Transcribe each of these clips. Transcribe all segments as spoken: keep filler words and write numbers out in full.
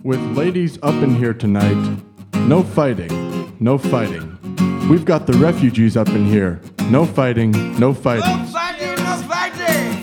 with ladies up in here tonight. No fighting, no fighting. We've got the refugees up in here. No fighting, no fighting. No fighting, no fighting.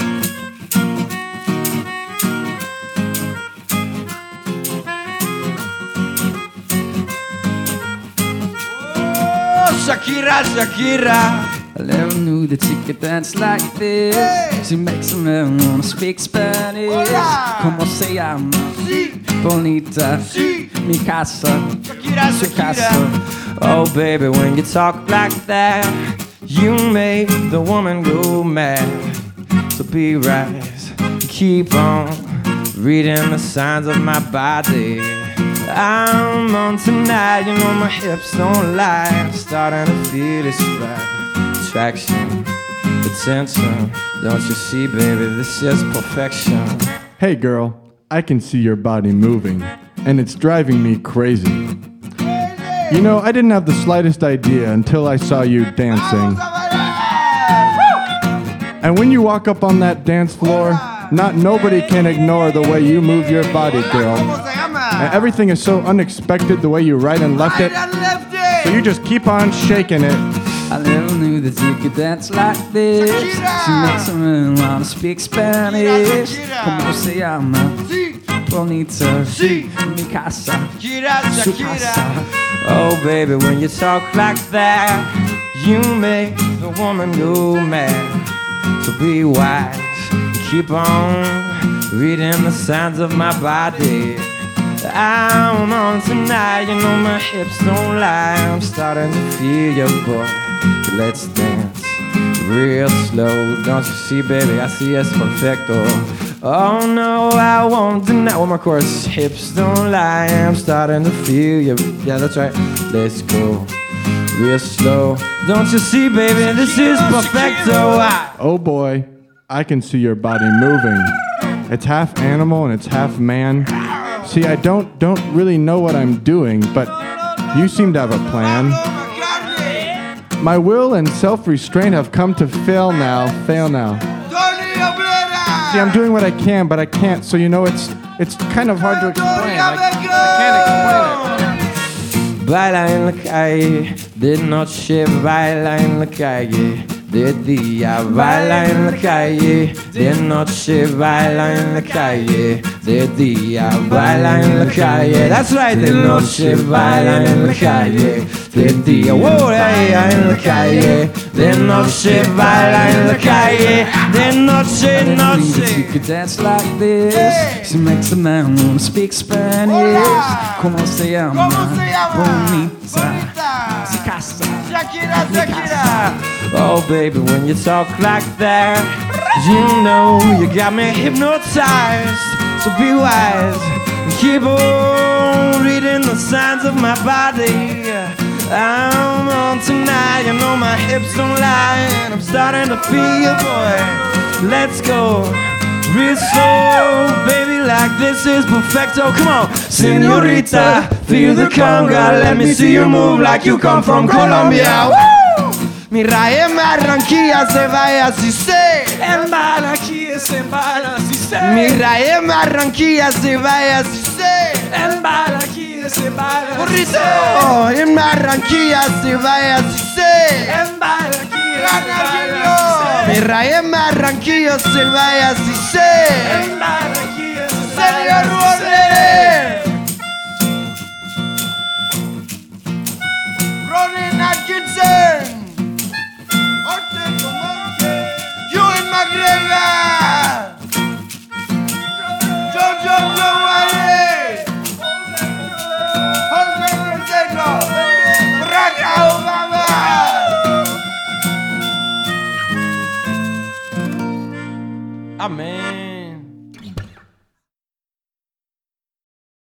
Oh, Shakira, Shakira. I never knew that you could dance like this. Hey. She makes a man wanna speak Spanish. Hola. Como se llama? Sí, Bonita. sí. Mi casa. Shakira, Su Shakira. casa. Oh baby, when you talk like that, you make the woman go mad. So be rise, keep on reading the signs of my body. I'm on tonight, you know my hips don't lie. I'm starting to feel this right. Attraction, attention. Don't you see, baby, this is perfection. Hey girl, I can see your body moving, and it's driving me crazy. You know, I didn't have the slightest idea until I saw you dancing. And when you walk up on that dance floor, not nobody can ignore the way you move your body, girl. ¿Cómo se llama? And everything is so unexpected, the way you right and left it. Right and left it. So you just keep on shaking it. I never knew that you could dance like this. Shakira. She makes a man wanna speak Spanish. Shakira. Como se llama? Sí, Bonita. sí. Mi casa. Shakira, Su Shakira. casa. Oh baby, when you talk like that, you make the woman go mad. So be wise, keep on reading the signs of my body. I'm on tonight, you know my hips don't lie. I'm starting to feel your boy. Let's dance real slow. Don't you see, baby? I see it's perfecto. Oh no, I won't deny. One more chorus. Hips don't lie. I'm starting to feel you. Yeah, that's right. Let's go real slow. Don't you see, baby? This is perfecto. Ah. Oh boy, I can see your body moving. It's half animal and it's half man. See, I don't don't really know what I'm doing, but you seem to have a plan. My will and self-restraint have come to fail now, fail now. Tony Obrera. See, I'm doing what I can, but I can't, so you know it's it's kind of hard to explain. I, I can't explain it. Baila en la calle, de noche baila en la calle, de día baila en la calle, de noche baila en la calle, de día baila en la calle. That's right, de noche baila en la calle, de día baila en la calle, de noche baila en la calle, de noche, noche. You could dance like this. She makes a man wanna speak Spanish. Como se llama? ¿Cómo se llama? Bonita. Bonita. Su casa. Shakira, Shakira. Oh baby, when you talk like that, you know you got me hypnotized. So be wise and keep on reading the signs of my body. I'm on tonight, you know my hips don't lie, and I'm starting to feel you, boy. Let's go real slow, baby, like this is perfecto. Come on, señorita, feel the conga. Let me see you move like you come from Colombia. Woo! Mi raíz en Barranquilla se vaya si se En Barranquilla se vaya si se Mi raíz en Barranquilla se vaya si se En Barranquilla se vaya Burrito En Barranquilla se vaya si se En Barranquilla se vaya si se Mi raíz en Barranquilla se vaya si se En Barranquilla se vaya si se Ronnie Atkinson. Ewan McGregor. John John John Wiley. Jose Canseco. Barack Obama. Amén.